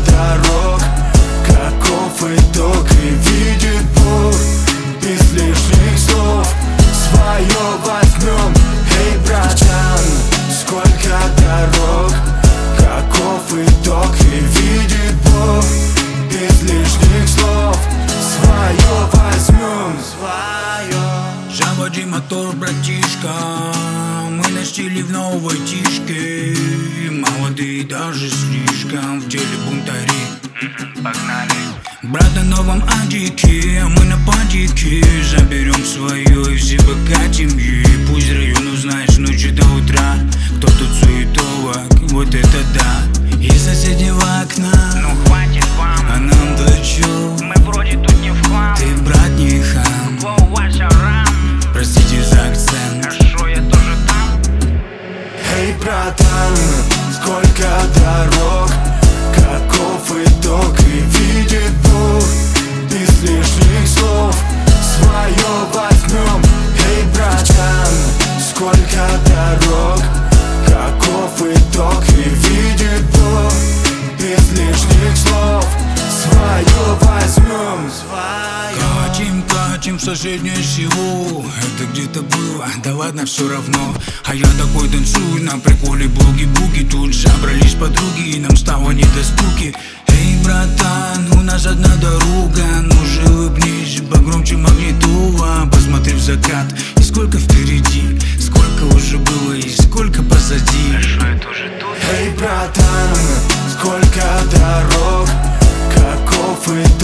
дорог, каков итог и видит Бог. Без лишних слов свое возьмем. Эй, братан, сколько дорог, каков итог и видит Бог. Без лишних слов свое возьмем. Заводи мотор, братишка, мы настили в новой тишке. Молодые даже слишком, в деле бунтари. Погнали. Брат на новом адике, а мы на падике. Заберем свое и все покатим ей. Пусть район узнает с ночи до утра, кто тут суетовок, вот это да. Из соседнего окна, Ну хватит вам, а нам-то чё? мы вроде тут не в хлам. Ты, брат, не хам, Воу, ваша рам, простите за акцент. а шо, я тоже там? Эй, братан, сколько дорог, каков итог и видит Бог. Без лишних слов свое возьмем. Эй, братан, сколько дорог, каков итог и видит Бог. Без лишних слов свое возьмем. Катим в соседнее село. Это где-то было, да ладно, все равно. А я такой танцую на приколе буги-буги. Тут собрались подруги и нам стало не до скуки. Эй, братан, у нас одна дорога, ну же улыбнись, погромче магнитула. Посмотри в закат, и сколько впереди, сколько уже было и сколько позади. А шо, я тоже тут? Эй, братан, сколько дорог, каков итог